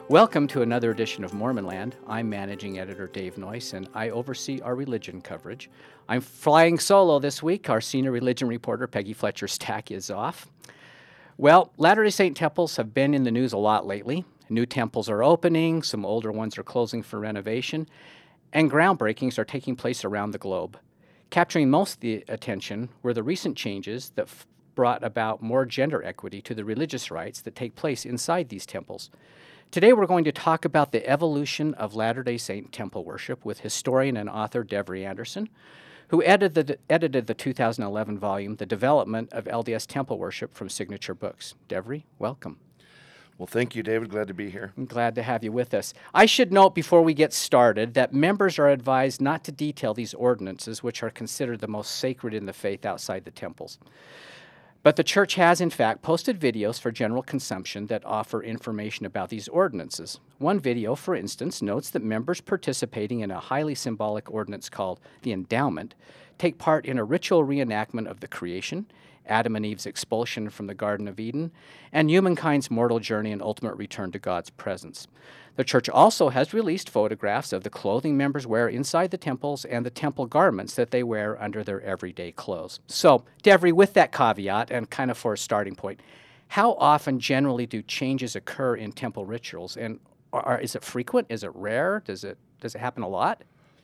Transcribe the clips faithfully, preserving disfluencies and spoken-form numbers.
Welcome to another edition of Mormonland. I'm Managing Editor Dave Noyce, and I oversee our religion coverage. I'm flying solo this week. Our senior religion reporter, Peggy Fletcher-Stack, is off. Well, Latter-day Saint temples have been in the news a lot lately. New temples are opening, some older ones are closing for renovation, and groundbreakings are taking place around the globe. Capturing most of the attention were the recent changes that f- brought about more gender equity to the religious rites that take place inside these temples. Today we're going to talk about the evolution of Latter-day Saint temple worship with historian and author Devery Anderson, who edited the, edited the two thousand eleven volume, The Development of L D S Temple Worship from Signature Books. Devery, welcome. Well, thank you, David. Glad to be here. I'm glad to have you with us. I should note before we get started that members are advised not to detail these ordinances, which are considered the most sacred in the faith outside the temples. But the church has, in fact, posted videos for general consumption that offer information about these ordinances. One video, for instance, notes that members participating in a highly symbolic ordinance called the Endowment take part in a ritual reenactment of the creation, Adam and Eve's expulsion from the Garden of Eden, and humankind's mortal journey and ultimate return to God's presence. The church also has released photographs of the clothing members wear inside the temples and the temple garments that they wear under their everyday clothes. So, Devery, with that caveat, and kind of for a starting point, how often generally do changes occur in temple rituals? And are, is it frequent? Is it rare? Does it does it happen a lot?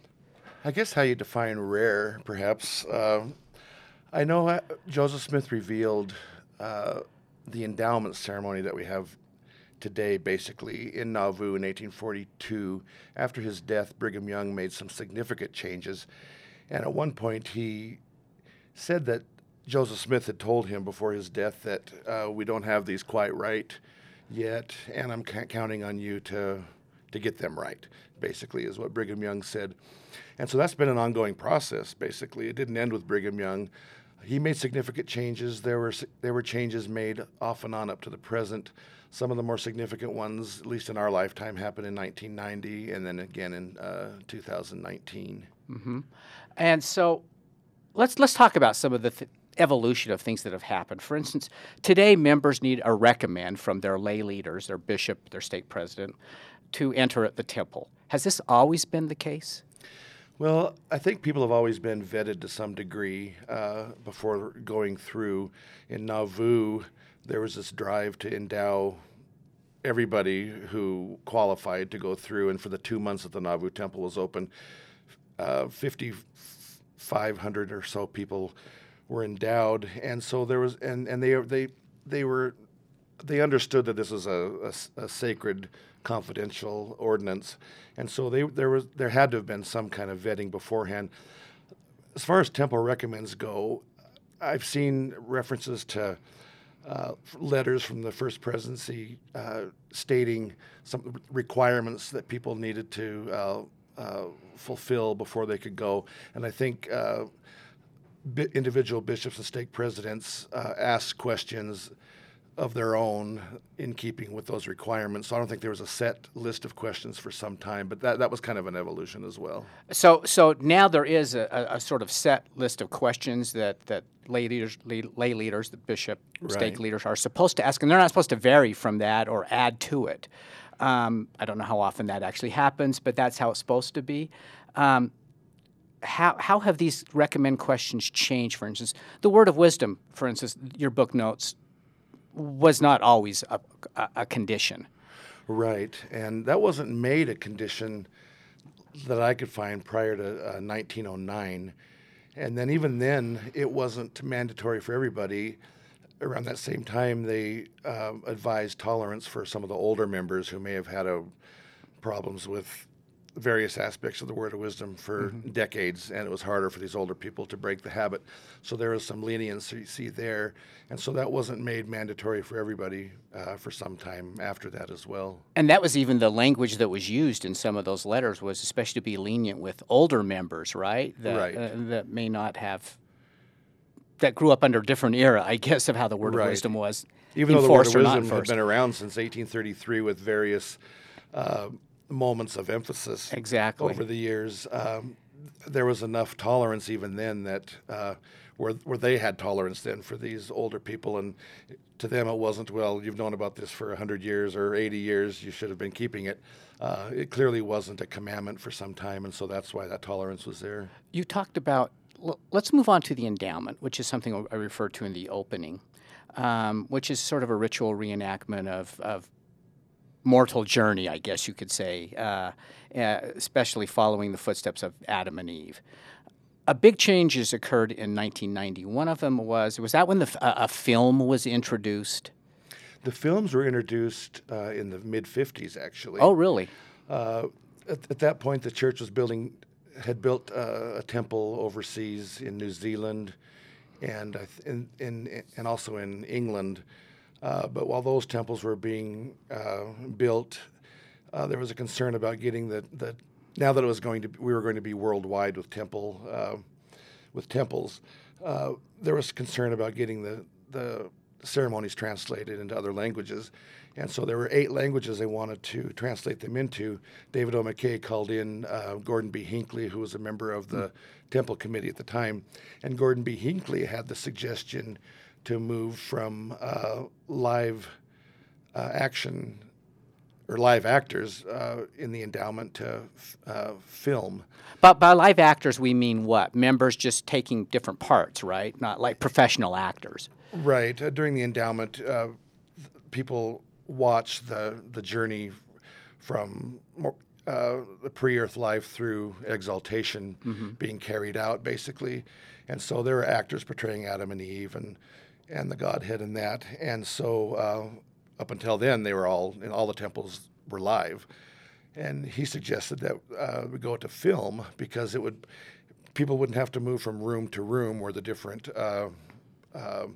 I guess how you define rare, perhaps. Uh, I know uh, Joseph Smith revealed uh, the endowment ceremony that we have today, basically, in Nauvoo in eighteen forty-two. After his death, Brigham Young made some significant changes. And at one point, he said that Joseph Smith had told him before his death that uh, we don't have these quite right yet, and I'm c- counting on you to to get them right, basically, is what Brigham Young said. And so that's been an ongoing process, basically. It didn't end with Brigham Young. He made significant changes. There were there were changes made off and on up to the present. Some of the more significant ones, at least in our lifetime, happened in nineteen ninety and then again in uh, two thousand nineteen. Mm-hmm. And so let's let's talk about some of the th- evolution of things that have happened. For instance, today members need a recommend from their lay leaders, their bishop, their stake president, to enter the temple. Has this always been the case? Well, I think people have always been vetted to some degree uh, before going through. In Nauvoo, there was this drive to endow everybody who qualified to go through, and for the two months that the Nauvoo Temple was open, uh, fifty-five hundred or so people were endowed, and so there was, and, and they they they were they understood that this was a, a, a sacred, confidential ordinance, and so they there was there had to have been some kind of vetting beforehand. As far as temple recommends go, I've seen references to uh, letters from the First Presidency uh, stating some requirements that people needed to uh, uh, fulfill before they could go, and I think uh, bi- individual bishops and stake presidents uh, asked questions of their own in keeping with those requirements. So I don't think there was a set list of questions for some time, but that, that was kind of an evolution as well. So so now there is a, a, a sort of set list of questions that, that lay leaders, lay, lay leaders, the bishop, stake Right. leaders are supposed to ask, and they're not supposed to vary from that or add to it. Um, I don't know how often that actually happens, but that's how it's supposed to be. Um, how how have these recommend questions changed, for instance? The word of wisdom, for instance, your book notes, was not always a, a, a condition. Right, and that wasn't made a condition that I could find prior to uh, nineteen oh nine. And then even then, it wasn't mandatory for everybody. Around that same time, they uh, advised tolerance for some of the older members who may have had a, problems with various aspects of the word of wisdom for mm-hmm. decades, and it was harder for these older people to break the habit. So there was some leniency there, and so that wasn't made mandatory for everybody uh, for some time after that as well. And that was even the language that was used in some of those letters, was especially to be lenient with older members, right? That, right. Uh, that may not have, that grew up under a different era, I guess, of how the word right. of wisdom was Even though the word of wisdom had enforced. been around since eighteen thirty-three with various uh, moments of emphasis exactly. over the years, um, there was enough tolerance even then that uh, where where they had tolerance then for these older people, and to them it wasn't, well, you've known about this for one hundred years or eighty years, you should have been keeping it. Uh, it clearly wasn't a commandment for some time, and so that's why that tolerance was there. You talked about, l- let's move on to the endowment, which is something I referred to in the opening, um, which is sort of a ritual reenactment of, of mortal journey, I guess you could say, uh, uh, especially following the footsteps of Adam and Eve. A big change has occurred in nineteen ninety. One of them was, was that when the, f- a, a film was introduced? The films were introduced uh, in the mid fifties, actually. Oh, really? Uh, at, at that point, the church was building, had built uh, a temple overseas in New Zealand, and I th- in, in and also in England. Uh, but while those temples were being uh, built, uh, there was a concern about getting the, the now that it was going to we were going to be worldwide with temple uh, with temples. Uh, there was concern about getting the the ceremonies translated into other languages. And so there were eight languages they wanted to translate them into. David O. McKay called in uh, Gordon B. Hinckley, who was a member of the mm. Temple Committee at the time. And Gordon B. Hinckley had the suggestion to move from uh, live uh, action or live actors uh, in the endowment to uh, film. But by live actors, we mean what? Members just taking different parts, right? Not like professional actors. Right. Uh, during the endowment, uh, people watch the the journey from uh, the pre-earth life through exaltation mm-hmm. being carried out, basically. And so there are actors portraying Adam and Eve and and the Godhead in that. And so uh, up until then, they were all, in all the temples were live. And he suggested that uh, we go to film because it would, people wouldn't have to move from room to room where the different uh, uh,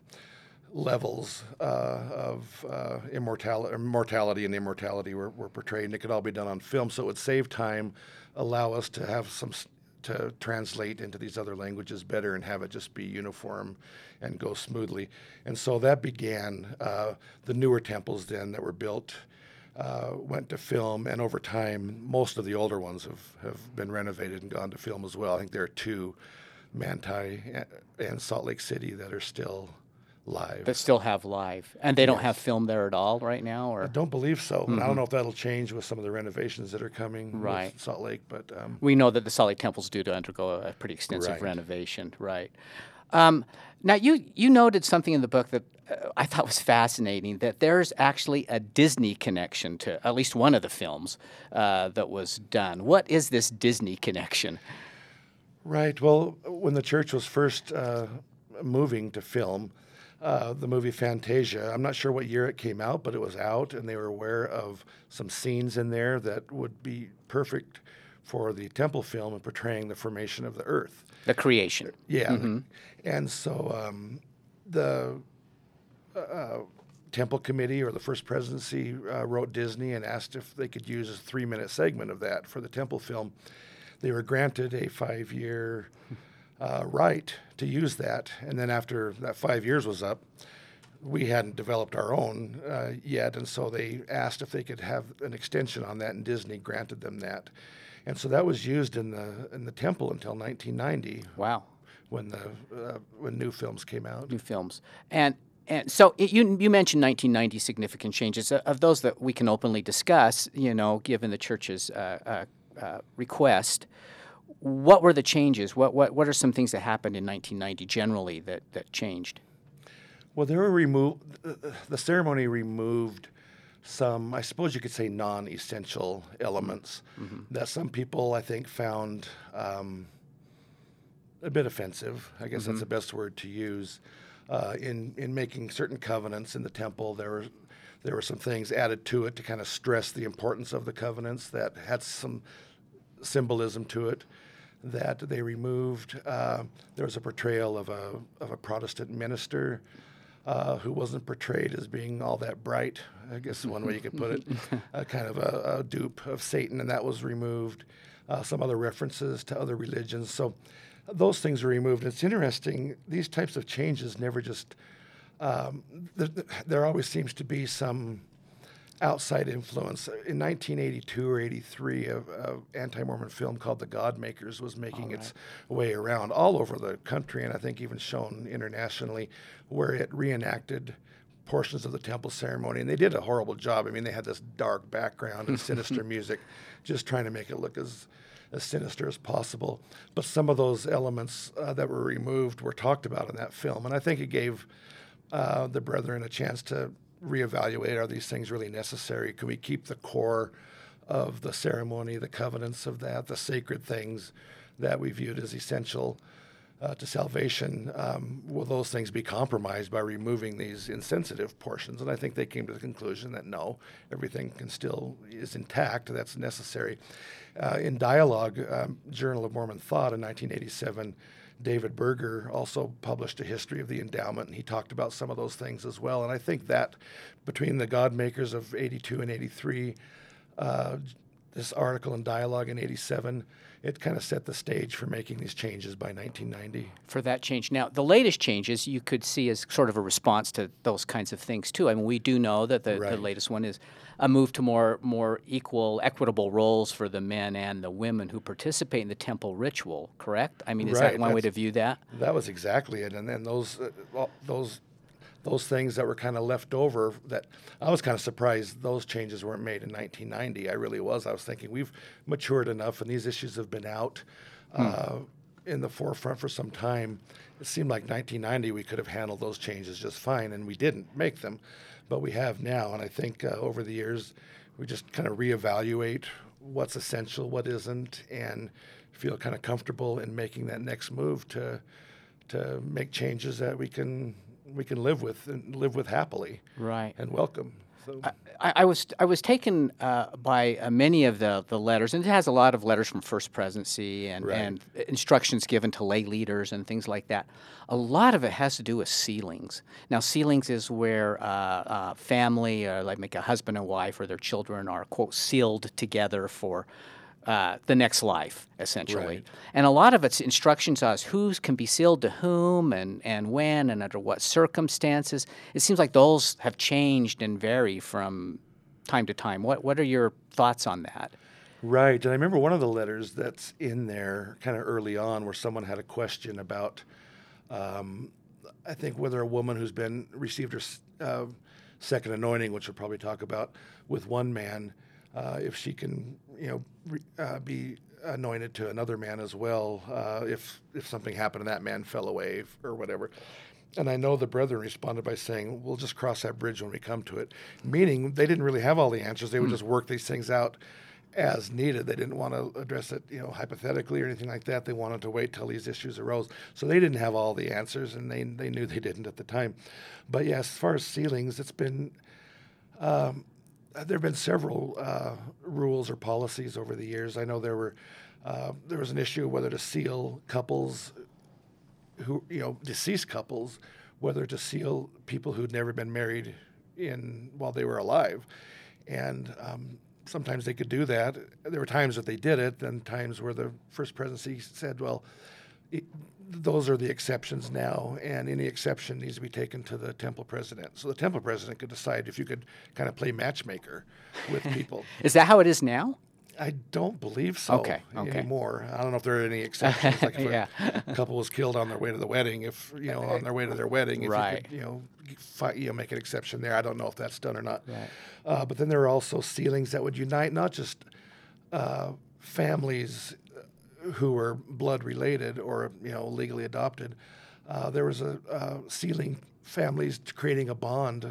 levels uh, of uh, immortality, mortality and immortality were, were portrayed, and it could all be done on film. So it would save time, allow us to have some to translate into these other languages better and have it just be uniform and go smoothly. And so that began uh, the newer temples then that were built. Uh, went to film, and over time, most of the older ones have, have been renovated and gone to film as well. I think there are two, Manti and Salt Lake City, that are still live. That still have live. And they yes. don't have film there at all right now? Or I don't believe so. Mm-hmm. And I don't know if that'll change with some of the renovations that are coming right. with Salt Lake. But um, we know that the Salt Lake temple's due to undergo a pretty extensive right. renovation. Right. Um, now, you, you noted something in the book that uh, I thought was fascinating, that there's actually a Disney connection to at least one of the films uh, that was done. What is this Disney connection? Right. Well, when the church was first uh, moving to film, uh, the movie Fantasia, I'm not sure what year it came out, but it was out, and they were aware of some scenes in there that would be perfect for the temple film and portraying the formation of the earth. The creation. Yeah. Mm-hmm. And so um, the uh, temple committee or the first presidency uh, wrote Disney and asked if they could use a three-minute segment of that for the temple film. They were granted a five-year uh, right to use that. And then after that five years was up, we hadn't developed our own uh, yet. And so they asked if they could have an extension on that, and Disney granted them that. And so that was used in the in the temple until nineteen ninety. Wow. When the uh, when new films came out. New films. And and so it, you you mentioned nineteen ninety significant changes. Of those that we can openly discuss, you know, given the church's uh, uh, uh, request, what were the changes? What what what are some things that happened in nineteen ninety generally that, that changed? Well, there were removed. The ceremony removed some, I suppose you could say, non-essential elements mm-hmm. that some people, I think, found um, a bit offensive. I guess mm-hmm. that's the best word to use. Uh, in in making certain covenants in the temple, there were there were some things added to it to kind of stress the importance of the covenants that had some symbolism to it that they removed. Uh, there was a portrayal of a of a Protestant minister uh, who wasn't portrayed as being all that bright. I guess one way you could put it, uh, kind of a, a dupe of Satan, and that was removed. Uh, some other references to other religions. So those things were removed. It's interesting, these types of changes never just, um, there, there always seems to be some outside influence. In nineteen eighty-two or eighty-three, a, a anti-Mormon film called The God Makers was making All right. its way around all over the country, and I think even shown internationally, where it reenacted portions of the temple ceremony, and they did a horrible job. I mean, they had this dark background and sinister music, just trying to make it look as as sinister as possible. But some of those elements uh, that were removed were talked about in that film, and I think it gave uh, the brethren a chance to reevaluate: are these things really necessary? Can we keep the core of the ceremony, the covenants of that, the sacred things that we viewed as essential uh, to salvation? Um, will those things be compromised by removing these insensitive portions? And I think they came to the conclusion that no, everything can still is intact. That's necessary. Uh, in Dialogue, um, Journal of Mormon Thought in nineteen eighty-seven, David Berger also published a history of the endowment, and he talked about some of those things as well. And I think that between the God Makers of eighty-two and eighty-three, uh, this article in Dialogue in eighty-seven, it kind of set the stage for making these changes by nineteen ninety. For that change. Now, the latest changes you could see as sort of a response to those kinds of things, too. I mean, we do know that the, Right. the latest one is a move to more more equal, equitable roles for the men and the women who participate in the temple ritual, correct? I mean, is Right, that one way to that's- view that? That was exactly it. And then those uh, well, those those things that were kind of left over, that I was kind of surprised those changes weren't made in nineteen ninety. I really was. I was thinking we've matured enough, and these issues have been out uh, in the forefront for some time. It seemed like nineteen ninety we could have handled those changes just fine, and we didn't make them, but we have now. And I think uh, over the years we just kind of reevaluate what's essential, what isn't, and feel kind of comfortable in making that next move to to make changes that we can we can live with and live with happily Right. and welcome. So I, I was I was taken uh, by uh, many of the, the letters, and it has a lot of letters from First Presidency and, Right. and instructions given to lay leaders and things like that. A lot of it has to do with sealings. Now, sealings is where uh, uh, family, uh, like make a husband and wife or their children are, quote, sealed together for uh, the next life, essentially. Right. And a lot of its instructions as who can be sealed to whom and, and when and under what circumstances. It seems like those have changed and vary from time to time. What what are your thoughts on that? right, and I remember one of the letters that's in there kind of early on, where someone had a question about, um, I think whether a woman who's been received her s- uh, second anointing, which we'll probably talk about, with one man, uh, if she can, you know, re, uh, be anointed to another man as well, uh, if if something happened and that man fell away f- or whatever. And I know the brethren responded by saying, we'll just cross that bridge when we come to it, meaning they didn't really have all the answers. They would just work these things out as needed. They didn't want to address it, you know, hypothetically or anything like that. They wanted to wait till these issues arose. So they didn't have all the answers, and they they knew they didn't at the time. But yeah, as far as sealings, it's been um, there have been several uh, rules or policies over the years. I know there were uh, there was an issue of whether to seal couples who, you know, deceased couples, whether to seal people who'd never been married in while they were alive, and um, sometimes they could do that. There were times that they did it, and times where the First Presidency said, well, it, those are the exceptions now, and any exception needs to be taken to the temple president. So the temple president could decide if you could kind of play matchmaker with people. Is that how it is now? I don't believe so Okay, okay. anymore. I don't know if there are any exceptions. Like if Yeah. a couple was killed on their way to the wedding, if you know, on their way to their wedding, if Right. you could, you know, fi- you know, make an exception there. I don't know if that's done or not. Right. Uh, but then there are also sealings that would unite not just uh, families who were blood related or, you know, legally adopted. Uh, there was a uh, sealing families to creating a bond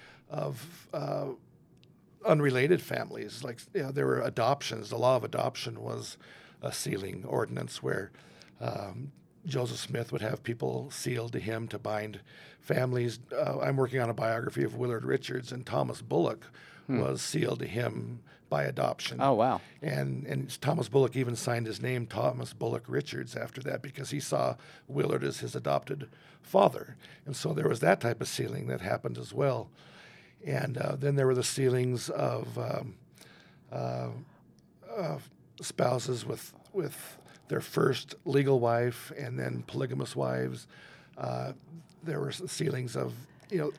of uh, unrelated families. Like, you know, there were adoptions. The law of adoption was a sealing ordinance where um, Joseph Smith would have people sealed to him to bind families. Uh, I'm working on a biography of Willard Richards, and Thomas Bullock was sealed to him by adoption. Oh, wow. And and Thomas Bullock even signed his name Thomas Bullock Richards after that, because he saw Willard as his adopted father. And so there was that type of sealing that happened as well. And uh, then there were the sealings of um, uh, uh, spouses with with their first legal wife and then polygamous wives. Uh, there were sealings of, you know,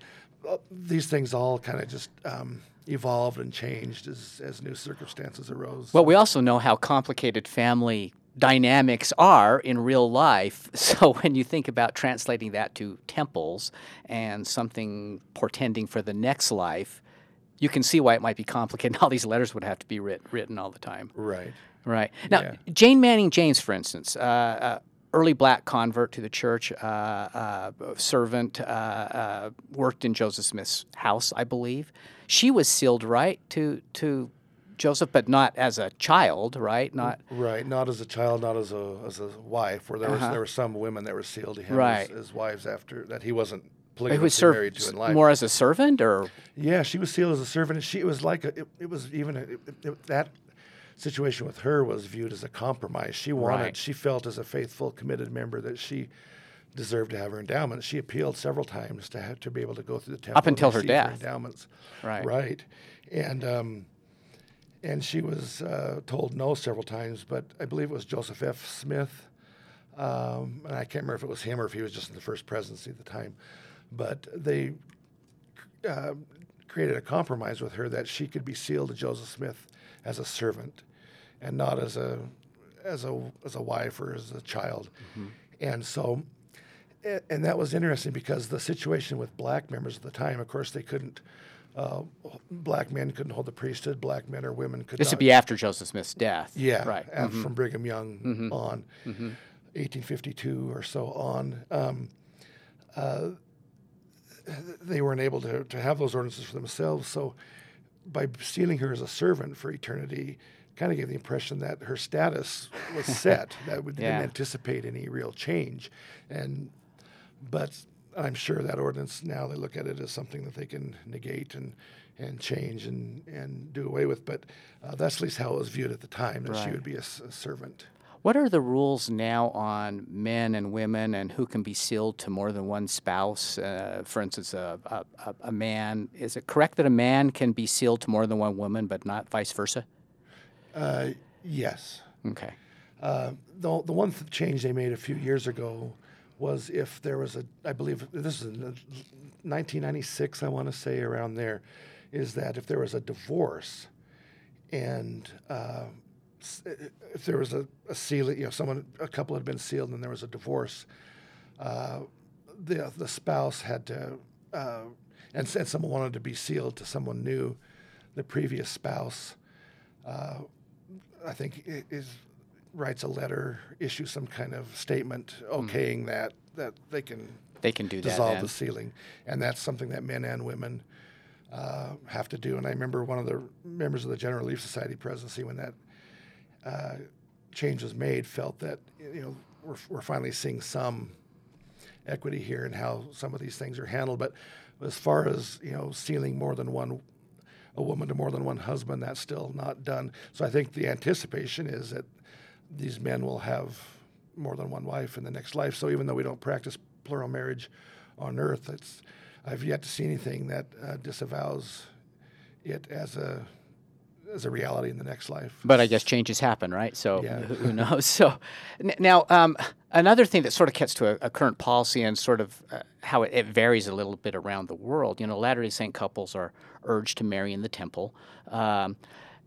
uh, these things all kind of just um, evolved and changed as, as new circumstances arose. Well, we also know how complicated family dynamics are in real life. So when you think about translating that to temples and something portending for the next life, you can see why it might be complicated. All these letters would have to be writ- written all the time. Right. Right. Now, Yeah. Jane Manning James, for instance, uh, uh, early black convert to the church, uh, uh, servant, uh, uh, worked in Joseph Smith's house, I believe. She was sealed, right, to to Joseph, but not as a child, right? Not Right, not as a child, not as a as a wife. Where there was Uh-huh. there were some women that were sealed to him Right. as, as wives after that he wasn't who was polygamously married to served in life. more as a servant, or Yeah, she was sealed as a servant, and she it was like a, it, it was even a, it, it, that situation with her was viewed as a compromise. She wanted, Right. she felt as a faithful, committed member that she deserved to have her endowment. She appealed several times to have to be able to go through the temple Up until and her receive death. endowments. Right. Right, and um, and she was uh, told no several times. But I believe it was Joseph F. Smith, um, and I can't remember if it was him or if he was just in the first presidency at the time. But they uh, created a compromise with her that she could be sealed to Joseph Smith as a servant, and not as a as a as a wife or as a child. Mm-hmm. And so, a- and that was interesting because the situation with black members at the time, of course, they couldn't. Uh, black men couldn't hold the priesthood. Black men or women could this not. would be after Joseph Smith's death? Yeah, Right. af- Mhm. from Brigham Young Mhm. on, Mhm. eighteen fifty-two or so on. Um, uh, they weren't able to, to have those ordinances for themselves. So by sealing her as a servant for eternity, kind of gave the impression that her status was set, that we Yeah. didn't anticipate any real change. And but I'm sure that ordinance now they look at it as something that they can negate and and change and, and do away with. But uh, that's at least how it was viewed at the time, that she Right. would be a, s- a servant. What are the rules now on men and women and who can be sealed to more than one spouse? Uh, for instance, a, a, a- a man, is it correct that a man can be sealed to more than one woman, but not vice versa? Uh, yes. Okay. Uh, the, the one th- change they made a few years ago was if there was a, I believe this is in nineteen ninety-six, I want to say around there, is that if there was a divorce and uh, s- if there was a, a sealing, you know, someone, a couple had been sealed and there was a divorce, uh, the the spouse had to, uh, and, and someone wanted to be sealed to someone new, the previous spouse, uh, I think i- is writes a letter, issues some kind of statement okaying that that they can They can do that dissolve then. the sealing, and that's something that men and women uh, have to do. And I remember one of the members of the General Relief Society presidency, when that uh, change was made, felt that you know we're, we're finally seeing some equity here in how some of these things are handled. But as far as you know, sealing more than one a woman to more than one husband, that's still not done. So I think the anticipation is that these men will have more than one wife in the next life. So even though we don't practice plural marriage on earth, it's I've yet to see anything that uh, disavows it as a as a reality in the next life. But I guess changes happen, right? So Yeah. who who knows? So n- now, um, another thing that sort of gets to a, a current policy and sort of uh, how it, it varies a little bit around the world. You know, Latter-day Saint couples are urged to marry in the temple. Um,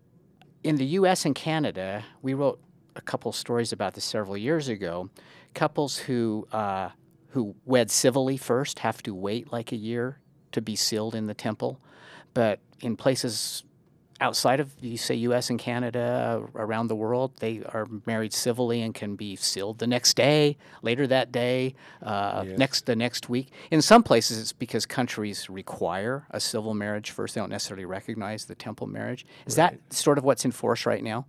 in the U S and Canada, we wrote a couple stories about this several years ago. Couples who uh, who wed civilly first have to wait like a year to be sealed in the temple, but in places outside of, you say, U S and Canada, uh, around the world, they are married civilly and can be sealed the next day, later that day, uh, Yes. next the next week. In some places, it's because countries require a civil marriage first. They don't necessarily recognize the temple marriage. Is Right. that sort of what's in force right now?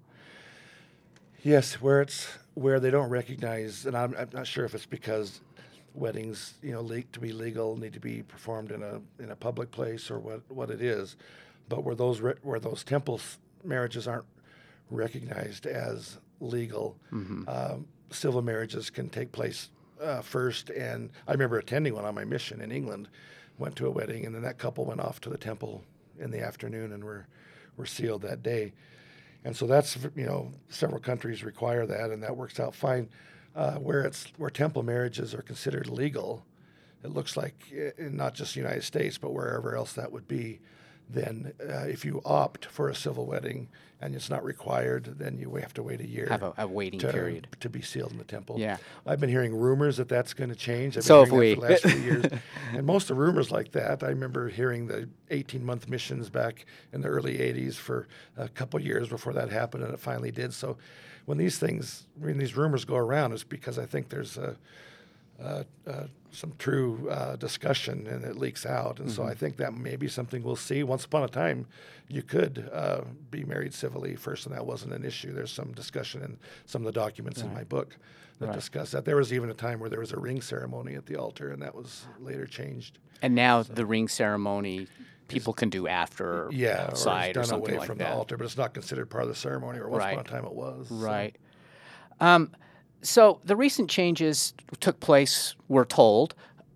Yes, where it's where they don't recognize, and I'm, I'm not sure if it's because weddings, you know, le- to be legal need to be performed in a in a public place or what, what it is, but where those re- where those temple marriages aren't recognized as legal, um, civil marriages can take place uh, first. And I remember attending one on my mission in England, went to a wedding, and then that couple went off to the temple in the afternoon and were were sealed that day. And so that's, you know, several countries require that, and that works out fine. Uh, where it's where temple marriages are considered legal, it looks like, in not just the United States, but wherever else that would be, then uh, if you opt for a civil wedding and it's not required, then you have to wait a year. Have a, a waiting to, period. To be sealed in the temple. Yeah. I've been hearing rumors that that's going to change. I've been So have hearing we. that for the last few years. And most of the rumors like that, I remember hearing the eighteen-month missions back in the early eighties for a couple years before that happened, and it finally did. So when these things, when these rumors go around, it's because I think there's a, a, a some true uh, discussion and it leaks out. And mm-hmm. so I think that may be something we'll see. Once upon a time, you could uh, be married civilly first, and that wasn't an issue. There's some discussion in some of the documents right. in my book that right. discuss that. There was even a time where there was a ring ceremony at the altar, and that was later changed. And now so. the ring ceremony people can do after yeah, outside or, or done something away like from that. the altar, but it's not considered part of the ceremony, or once right. upon a time it was. Right. So. Um, so the recent changes took place, we're told,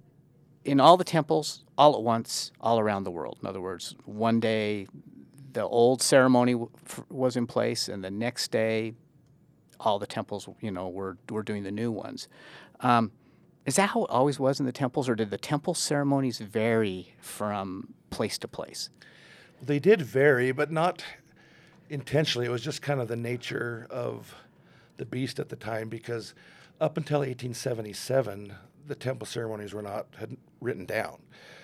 in all the temples, all at once, all around the world. In other words, one day the old ceremony w- f- was in place, and the next day all the temples, you know, were were doing the new ones. Um, is that how it always was in the temples, or did the temple ceremonies vary from place to place? They did vary, but not intentionally. It was just kind of the nature of the beast at the time, because up until eighteen seventy-seven, the temple ceremonies were not had written down,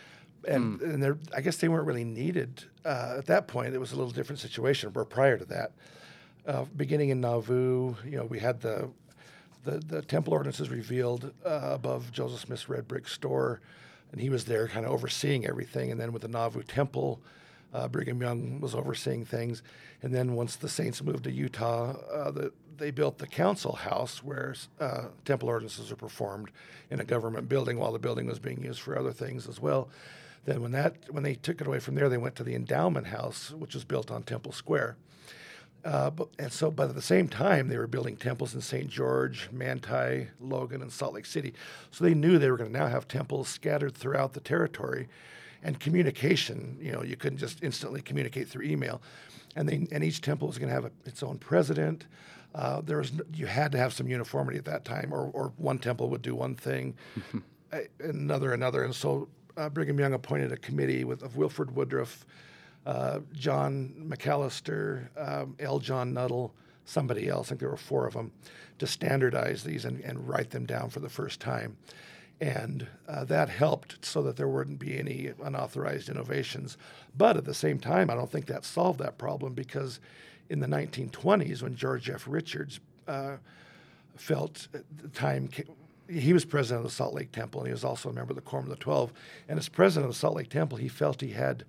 and mm. and I guess they weren't really needed uh, at that point. It was a little different situation. But prior to that, uh, beginning in Nauvoo, you know, we had the the, the temple ordinances revealed uh, above Joseph Smith's red brick store, and he was there, kind of overseeing everything. And then with the Nauvoo temple, uh, Brigham Young was overseeing things. And then once the Saints moved to Utah, uh, the they built the council house where uh, temple ordinances are performed in a government building, while the building was being used for other things as well. Then when that when they took it away from there, they went to the endowment house, which was built on Temple Square. Uh, but, and so, but at the same time, they were building temples in Saint George, Manti, Logan, and Salt Lake City. So they knew they were going to now have temples scattered throughout the territory, and communication. You know, you couldn't just instantly communicate through email, and they and each temple was going to have a, its own president. Uh, there was you had to have some uniformity at that time, or or one temple would do one thing, uh, another another, and so uh, Brigham Young appointed a committee with of Wilford Woodruff, uh, John McAllister, um, L. John Nuttall, somebody else. I think there were four of them, to standardize these and, and write them down for the first time, and uh, that helped so that there wouldn't be any unauthorized innovations. But at the same time, I don't think that solved that problem, because in the nineteen twenties, when George F. Richards uh, felt the time, came, he was president of the Salt Lake Temple, and he was also a member of the Quorum of the Twelve. And as president of the Salt Lake Temple, he felt he had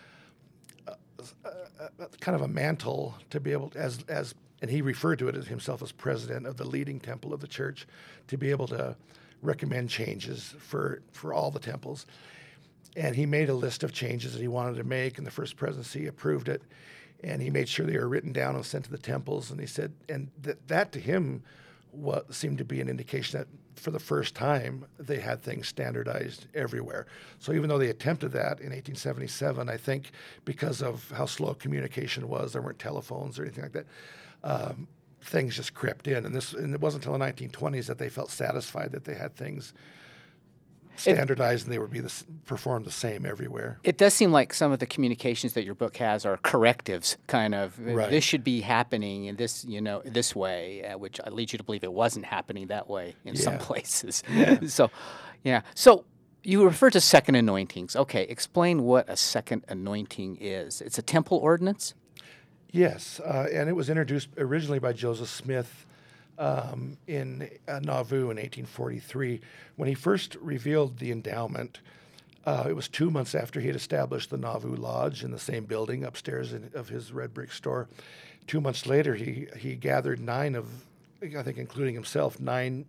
a, a, a, kind of a mantle to be able to, as as, and he referred to it as himself as president of the leading temple of the church, to be able to recommend changes for for all the temples. And he made a list of changes that he wanted to make, and the first presidency approved it. And he made sure they were written down and sent to the temples. And he said, and that that to him what seemed to be an indication that for the first time they had things standardized everywhere. So even though they attempted that in eighteen seventy-seven, I think because of how slow communication was, there weren't telephones or anything like that, um, things just crept in. And this, and it wasn't until the nineteen twenties that they felt satisfied that they had things standardized, it, and they would be the, performed the same everywhere. It does seem like some of the communications that your book has are correctives, kind of. Right. This should be happening in this, you know, this way, uh, which leads you to believe it wasn't happening that way in yeah. some places. Yeah. So, yeah. So you refer to second anointings. Okay, explain what a second anointing is. It's a temple ordinance? Yes, uh, and it was introduced originally by Joseph Smith Um, in uh, Nauvoo in eighteen forty-three. When he first revealed the endowment, uh, it was two months after he had established the Nauvoo Lodge in the same building upstairs in, of his red brick store. Two months later, he, he gathered nine of, I think including himself, nine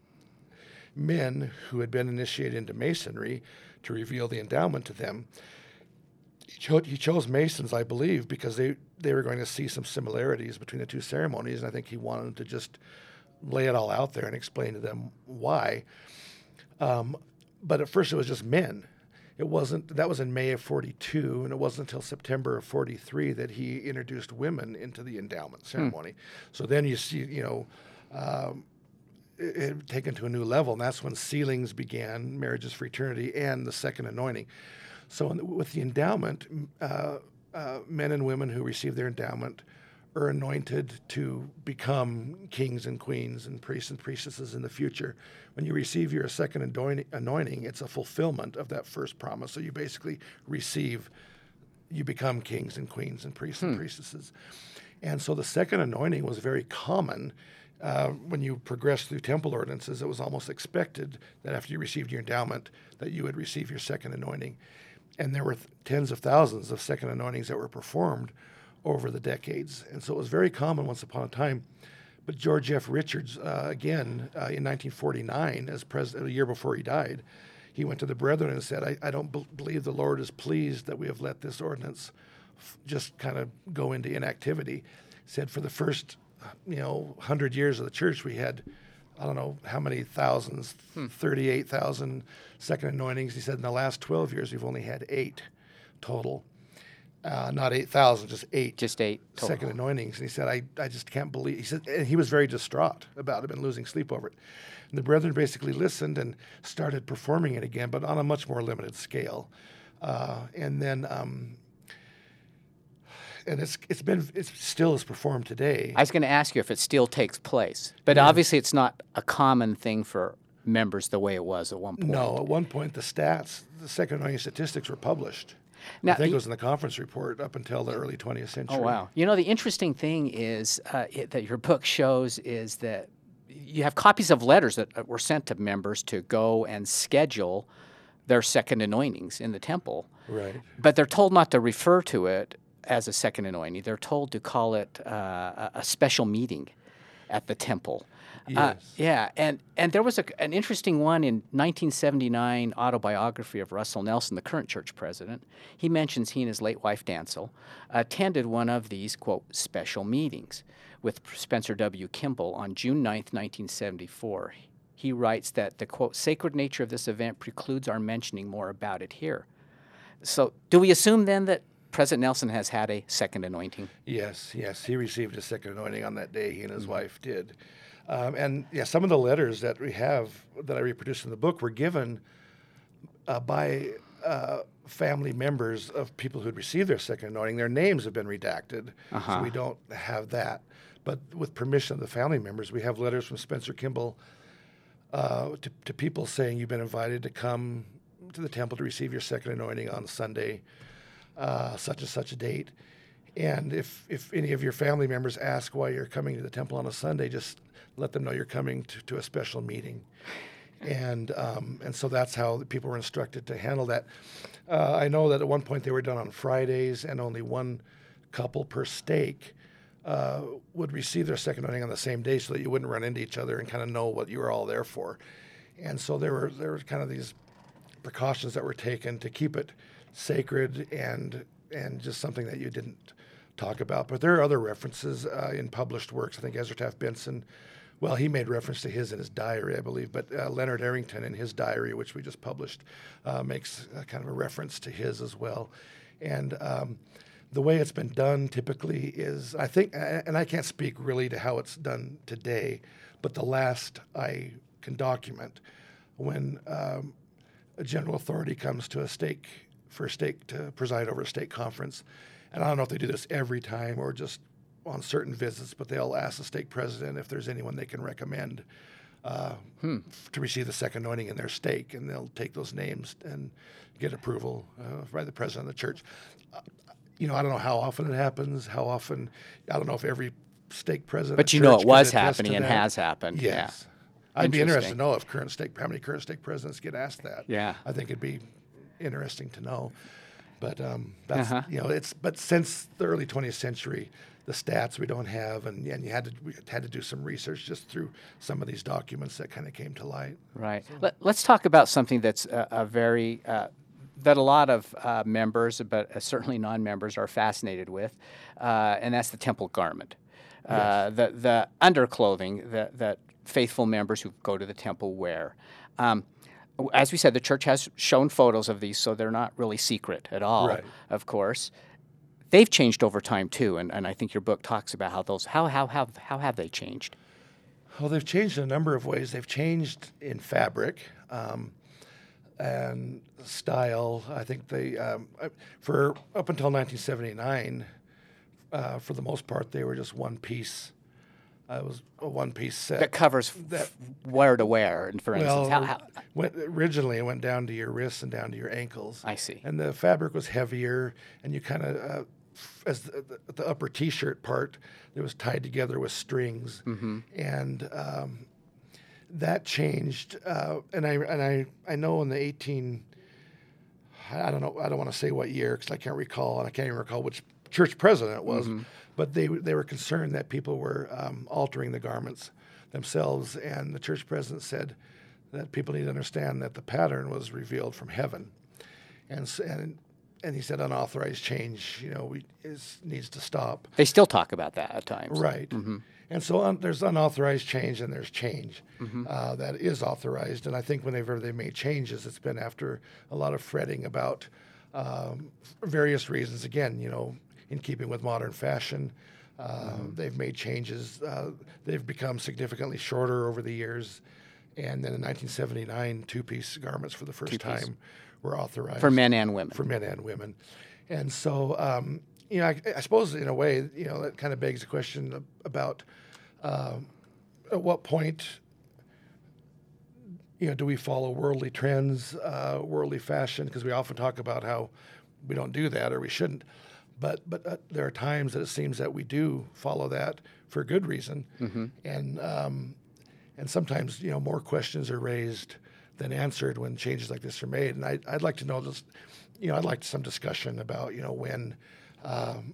men who had been initiated into Masonry to reveal the endowment to them. He, cho- he chose Masons, I believe, because they, they were going to see some similarities between the two ceremonies, and I think he wanted to just lay it all out there and explain to them why. Um, but at first it was just men. It wasn't, that was in May of forty-two, and it wasn't until September of forty-three that he introduced women into the endowment ceremony. Hmm. So then you see, you know, um, it had taken to a new level, and that's when sealings began, marriages for eternity, and the second anointing. So in the, with the endowment, uh, uh, men and women who receive their endowment are anointed to become kings and queens and priests and priestesses in the future. When you receive your second anointing, it's a fulfillment of that first promise. So you basically receive, you become kings and queens and priests hmm. and priestesses. And so the second anointing was very common. Uh, when you progress through temple ordinances, it was almost expected that after you received your endowment, that you would receive your second anointing. And there were th- tens of thousands of second anointings that were performed over the decades. And so it was very common once upon a time. But George F. Richards, uh, again, uh, in nineteen forty-nine, as president, a year before he died, he went to the brethren and said, I, I don't b- believe the Lord is pleased that we have let this ordinance f- just kind of go into inactivity. He said, for the first, you know, hundred years of the church, we had, I don't know how many thousands, hmm. thirty-eight thousand second anointings. He said, in the last twelve years, we've only had eight total. Uh, not eight thousand, just eight. Just eight total. Second anointings. And he said, I, I just can't believe. He said, and he was very distraught about it and losing sleep over it. And the brethren basically listened and started performing it again, but on a much more limited scale. Uh, and then, um, and it's it's been it still is performed today. I was going to ask you if it still takes place, but yeah. obviously it's not a common thing for members the way it was at one point. No, at one point the stats, the second anointing statistics were published. Now, I think it was in the conference report up until the early twentieth century. Oh, wow. You know, the interesting thing is uh, it, that your book shows is that you have copies of letters that were sent to members to go and schedule their second anointings in the temple. Right. But they're told not to refer to it as a second anointing. They're told to call it uh, a special meeting at the temple. Yes. Uh, yeah, and, and there was a, an interesting one in nineteen seventy-nine autobiography of Russell Nelson, the current church president. He mentions he and his late wife, Dancel, attended one of these, quote, special meetings with Spencer W. Kimball on June ninth, nineteen seventy-four. He writes that the, quote, sacred nature of this event precludes our mentioning more about it here. So do we assume then that President Nelson has had a second anointing? Yes, yes. He received a second anointing on that day. He and his mm-hmm. wife did. Um, and yeah, some of the letters that we have that I reproduced in the book were given uh, by uh, family members of people who'd received their second anointing. Their names have been redacted, uh-huh. so we don't have that. But with permission of the family members, we have letters from Spencer Kimball uh, to, to people saying, you've been invited to come to the temple to receive your second anointing on Sunday, uh, such and such a date. And if, if any of your family members ask why you're coming to the temple on a Sunday, just let them know you're coming to, to a special meeting. And um, and so that's how the people were instructed to handle that. Uh, I know that at one point they were done on Fridays, and only one couple per stake uh, would receive their second anointing on the same day, so that you wouldn't run into each other and kind of know what you were all there for. And so there were there were kind of these precautions that were taken to keep it sacred and and just something that you didn't talk about. But there are other references uh, in published works. I think Ezra Taft Benson, well, he made reference to his in his diary, I believe, but uh, Leonard Arrington in his diary, which we just published, uh, makes uh, kind of a reference to his as well. And um, the way it's been done typically is, I think, and I can't speak really to how it's done today, but the last I can document, when um, a general authority comes to a stake, for a stake to preside over a stake conference, and I don't know if they do this every time or just on certain visits, but they'll ask the stake president if there's anyone they can recommend uh, hmm. f- to receive the second anointing in their stake, and they'll take those names and get approval uh, by the president of the church. Uh, you know, I don't know how often it happens, how often, I don't know if every stake president. But you know it was happening and has happened. Yes. Yeah. I'd be interested to know if current stake, how many current stake presidents get asked that. Yeah. I think it'd be interesting to know. But um, that's uh-huh. you know it's but since the early twentieth century, the stats we don't have, and, and you had to we had to do some research just through some of these documents that kind of came to light. Right. So. Let, let's talk about something that's a, a very uh, that a lot of uh, members, but uh, certainly non-members, are fascinated with, uh, and that's the temple garment, uh, yes. the the underclothing that that faithful members who go to the temple wear. Um, As we said, the church has shown photos of these, so they're not really secret at all, right. Of course. They've changed over time, too, and, and I think your book talks about how those, how, how, how, how have they changed? Well, they've changed in a number of ways. They've changed in fabric um, and style. I think they, um, for up until nineteen seventy-nine, uh, for the most part, they were just one piece. Uh, it was a one-piece set. That covers that, f- wear to wear, and for well, instance, how, how went, originally it went down to your wrists and down to your ankles. I see. And the fabric was heavier, and you kind of, uh, f- as the, the, the upper T-shirt part, it was tied together with strings, Mm-hmm. and um, that changed. Uh, and I and I I know in the eighteen, I don't know, I don't want to say what year because I can't recall, and I can't even recall which church president it was. Mm-hmm. But they they were concerned that people were um, altering the garments themselves, and the church president said that people need to understand that the pattern was revealed from heaven, and s- and and he said unauthorized change, you know, we, is needs to stop. They still talk about that at times. Right. Mm-hmm. And so un, there's unauthorized change and there's change Mm-hmm. uh, that is authorized. And I think whenever they made changes, it's been after a lot of fretting about um, various reasons. Again, you know, in keeping with modern fashion, uh, Mm-hmm. they've made changes. Uh, they've become significantly shorter over the years. And then in nineteen seventy-nine, two-piece garments for the first Two-piece. time were authorized. For men and women. For men and women. And so, um, you know, I, I suppose in a way, you know, that kind of begs the question about um, at what point, you know, do we follow worldly trends, uh, worldly fashion? Because we often talk about how we don't do that or we shouldn't. But but uh, there are times that it seems that we do follow that for good reason, Mm-hmm. and um, and sometimes you know more questions are raised than answered when changes like this are made. And I, I'd like to know this, you know, I'd like some discussion about you know when um,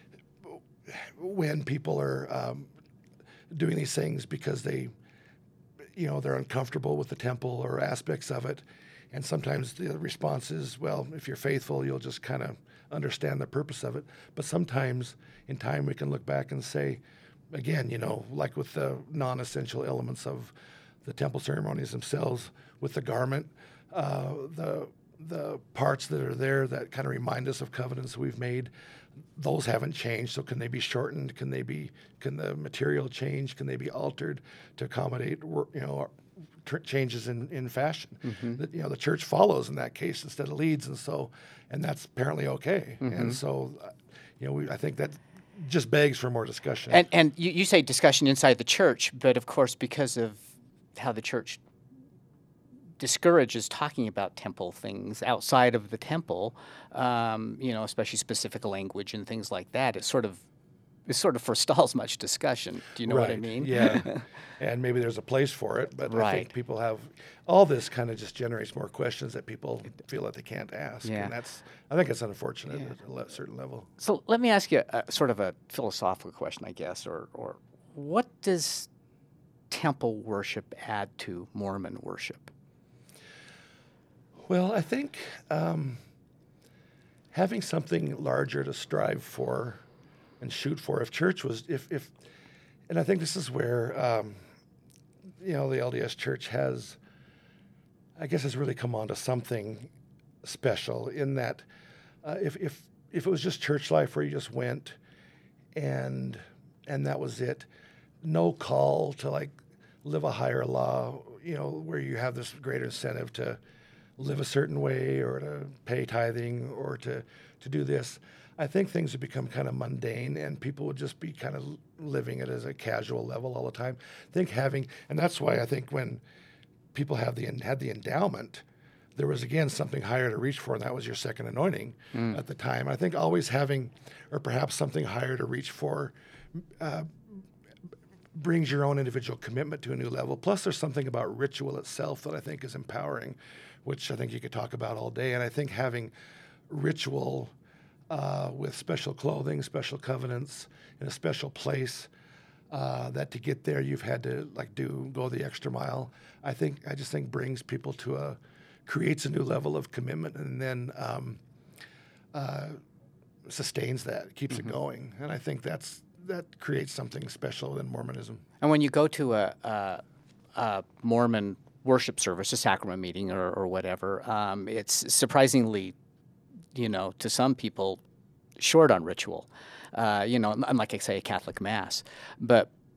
when people are um, doing these things because they you know they're uncomfortable with the temple or aspects of it, and sometimes the response is, well, if you're faithful, you'll just kind of understand the purpose of it. But sometimes in time we can look back and say, again, you know, like with the non-essential elements of the temple ceremonies themselves, with the garment, uh, the the parts that are there that kind of remind us of covenants we've made, those haven't changed. So can they be shortened? Can they be? Can the material change? Can they be altered to accommodate, wor- you know, tr- changes in, in fashion? Mm-hmm. That you know the church follows in that case instead of leads, and so and that's apparently okay. Mm-hmm. And so, uh, you know, we, I think that just begs for more discussion. And and you, you say discussion inside the church, but of course, because of how the church discourages talking about temple things outside of the temple, um, you know, especially specific language and things like that, it sort of it sort of forestalls much discussion. Do you know right. what I mean? Yeah. And maybe there's a place for it, but I Right. think people have all this kind of just generates more questions that people feel that they can't ask, Yeah. and that's I think it's unfortunate Yeah. at a le- certain level. So let me ask you a, sort of a philosophical question, I guess, or or what does temple worship add to Mormon worship? Well, I think um, having something larger to strive for and shoot for. If church was, if, if and I think this is where, um, you know, the L D S Church has, I guess, has really come on to something special in that uh, if, if, if it was just church life where you just went and, and that was it, no call to like live a higher law, you know, where you have this greater incentive to live a certain way or to pay tithing or to, to do this, I think things would become kind of mundane and people would just be kind of living it as a casual level all the time. I think having, and that's why I think when people have the had the endowment, there was again something higher to reach for, and that was your second anointing Mm. at the time. I think always having, or perhaps something higher to reach for, uh, brings your own individual commitment to a new level. Plus, there's something about ritual itself that I think is empowering, which I think you could talk about all day. And I think having ritual uh, with special clothing, special covenants, in a special place, uh, that to get there you've had to like do go the extra mile. I think I just think brings people to a creates a new level of commitment, and then um, uh, sustains that, keeps Mm-hmm. it going. And I think that's that creates something special in Mormonism. And when you go to a, a, a Mormon worship service, a sacrament meeting or, or whatever, um, it's surprisingly, you know, to some people, short on ritual. Uh, you know, unlike, I say, a Catholic Mass. But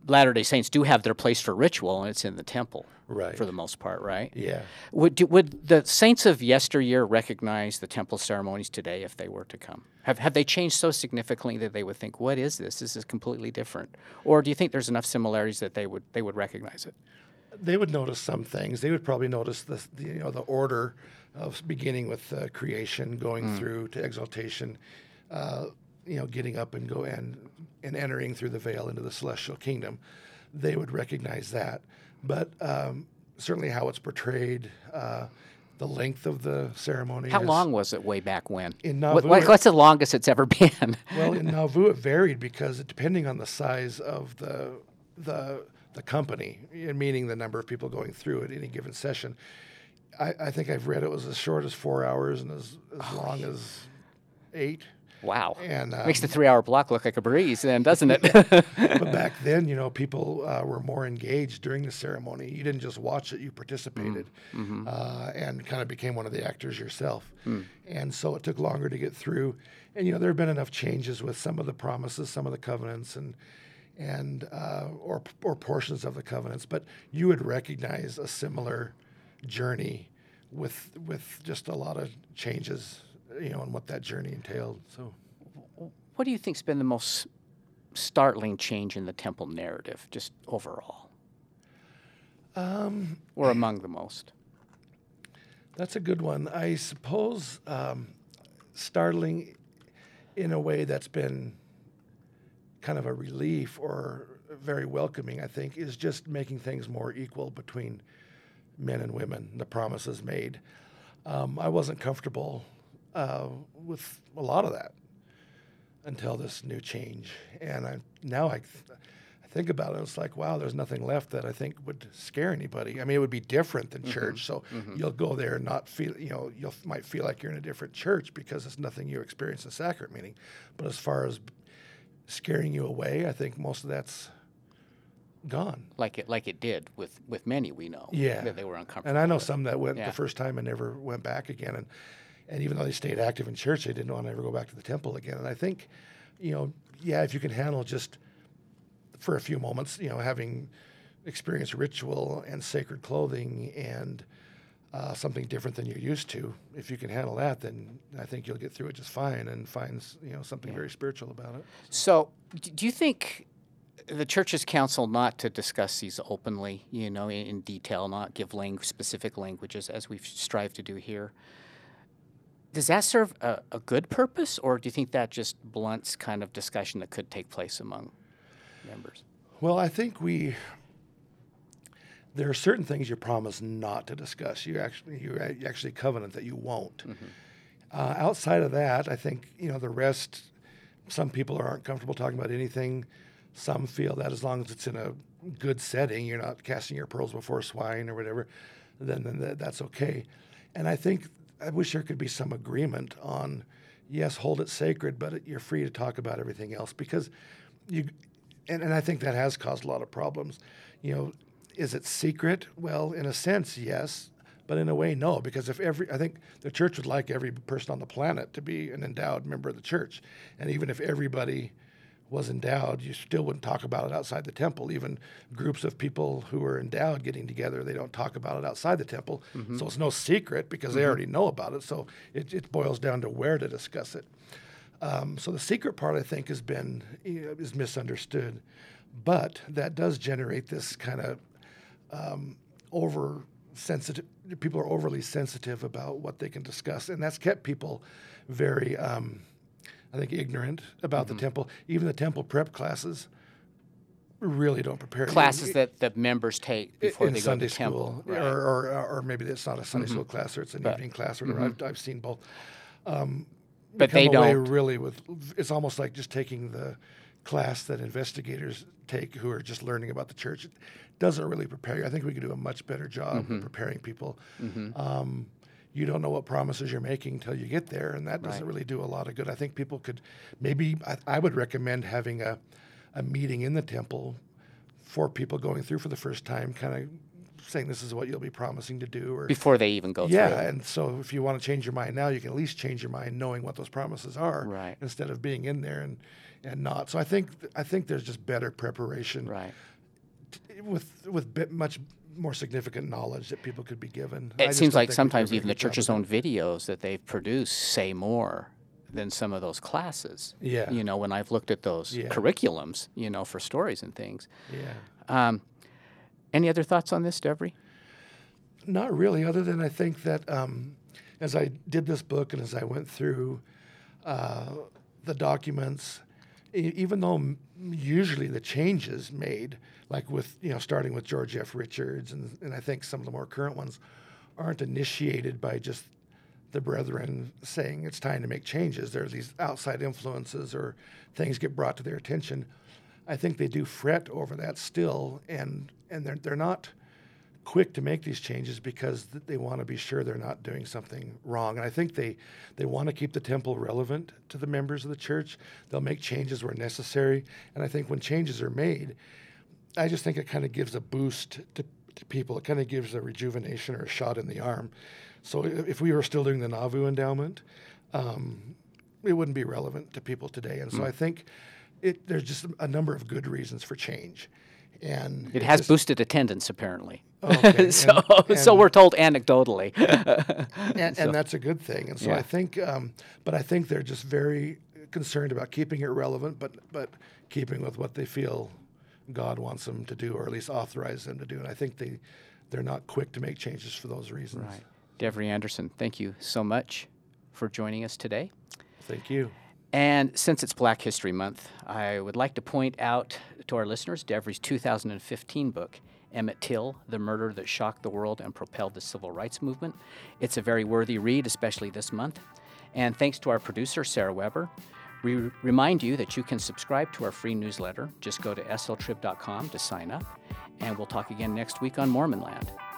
Latter-day Saints do have their place for ritual, and it's in the temple, Right. for the most part, right? Yeah. Would do, would the saints of yesteryear recognize the temple ceremonies today if they were to come? Have have they changed so significantly that they would think, "What is this? This is completely different," or do you think there's enough similarities that they would they would recognize it? They would notice some things. They would probably notice the, the you know the order of beginning with uh, creation, going Mm. through to exaltation, uh, you know, getting up and go and and entering through the veil into the celestial kingdom. They would recognize that, but um, certainly how it's portrayed, uh, the length of the ceremony. How is- long was it way back when? In What, Nauvoo, what- what's the longest it's ever been? Well, in Nauvoo it varied because depending on the size of the the the company, meaning the number of people going through at any given session, I, I think I've read it was as short as four hours and as, as Oh, long as eight. Wow. And um, Makes the three-hour block look like a breeze, then, doesn't it? but back then, you know, people uh, were more engaged during the ceremony. You didn't just watch it; you participated, Mm-hmm. uh, and kind of became one of the actors yourself. Mm. And so it took longer to get through. And you know, there have been enough changes with some of the promises, some of the covenants, and and uh, or or portions of the covenants. But you would recognize a similar journey with with just a lot of changes, you know, and what that journey entailed. So. What do you think's been the most startling change in the temple narrative, just overall, Um, or among the most? That's a good one. I suppose um, startling in a way that's been kind of a relief or very welcoming, I think, is just making things more equal between men and women, the promises made. Um, I wasn't comfortable uh, with a lot of that until this new change. And I now I, I think about it, it's like, wow, there's nothing left that I think would scare anybody. I mean, it would be different than church. So you'll go there and not feel, you know, you might feel like you're in a different church because it's nothing you experience in sacrament meeting. But as far as scaring you away, I think most of that's gone. Like it, like it did with, with many we know. Yeah. That they were uncomfortable. And I know with. some that went Yeah. the first time and never went back again. And and even though they stayed active in church, they didn't want to ever go back to the temple again. And I think, you know, yeah, if you can handle just for a few moments, you know, having experienced ritual and sacred clothing and uh, something different than you're used to, if you can handle that, then I think you'll get through it just fine and find, you know, something very spiritual about it. So, d- do you think the church's counsel not to discuss these openly, you know, in, in detail, not give lang- specific languages as we've strived to do here, does that serve a, a good purpose, or do you think that just blunts kind of discussion that could take place among members? Well, I think we, there are certain things you promise not to discuss. You actually, you a- actually covenant that you won't. Uh, outside of that, I think, you know, the rest, some people aren't comfortable talking about anything. Some feel that as long as it's in a good setting, you're not casting your pearls before swine or whatever, then, then that, that's okay. And I think, I wish there could be some agreement on, yes, hold it sacred, but it, you're free to talk about everything else, because you, and, and I think that has caused a lot of problems. You know, is it secret? Well, in a sense, yes, but in a way, no, because if every, I think the church would like every person on the planet to be an endowed member of the church. And even if everybody was endowed, you still wouldn't talk about it outside the temple. Even groups of people who are endowed getting together, they don't talk about it outside the temple. Mm-hmm. So it's no secret because mm-hmm. they already know about it. So it, it boils down to where to discuss it. Um, so the secret part, I think, has been, you know, is misunderstood. But that does generate this kind of um, over sensitive, people are overly sensitive about what they can discuss. And that's kept people very, um, I think, ignorant about mm-hmm. the temple. Even the temple prep classes really don't prepare classes you. that the members take before in they Sunday go to temple, school, right. or, or or maybe it's not a Sunday mm-hmm. school class, or it's an but, evening class, or whatever. Mm-hmm. I've, I've seen both. Um, but they away don't really with. It's almost like just taking the class that investigators take who are just learning about the church. It doesn't really prepare you. I think we could do a much better job mm-hmm. of preparing people. Mm-hmm. Um, you don't know what promises you're making until you get there, and that doesn't right. really do a lot of good. I think people could maybe. I, I would recommend having a a meeting in the temple for people going through for the first time, kind of saying this is what you'll be promising to do, or before they even go yeah, through. Yeah, and so if you want to change your mind now, you can at least change your mind knowing what those promises are, right. instead of being in there and, and not. So I think I think there's just better preparation. Right. with with bit much more significant knowledge that people could be given. It seems like sometimes even the church's own videos that they've produced say more than some of those classes. Yeah. You know, when I've looked at those yeah. curriculums, you know, for stories and things. Yeah. Um, any other thoughts on this, Devery? Not really, other than I think that um, as I did this book and as I went through uh, the documents, e- even though m- usually the changes made, like with, you know, starting with George F. Richards, and, and I think some of the more current ones, aren't initiated by just the brethren saying it's time to make changes. There are these outside influences or things get brought to their attention. I think they do fret over that still, and, and they're, they're not quick to make these changes because th- they want to be sure they're not doing something wrong. And I think they, they want to keep the temple relevant to the members of the church. They'll make changes where necessary. And I think when changes are made, I just think it kind of gives a boost to, to people. It kind of gives a rejuvenation or a shot in the arm. So if, if we were still doing the Nauvoo endowment, um, it wouldn't be relevant to people today. And so mm. I think it, there's just a number of good reasons for change. And it has just, boosted attendance, apparently. Okay. so, and, and, so we're told anecdotally, and, so. and that's a good thing. And so yeah. I think, um, but I think they're just very concerned about keeping it relevant, but but keeping with what they feel God wants them to do, or at least authorize them to do. And I think they they're not quick to make changes for those reasons. Right. Devery Anderson, thank you so much for joining us today. Thank you. And since it's Black History Month, I would like to point out to our listeners Devery's two thousand fifteen book, Emmett Till, The Murder That Shocked the World and Propelled the Civil Rights Movement. It's a very worthy read, especially this month. And thanks to our producer, Sarah Weber. We r- remind you that you can subscribe to our free newsletter. Just go to s l trib dot com to sign up. And we'll talk again next week on Mormon Land.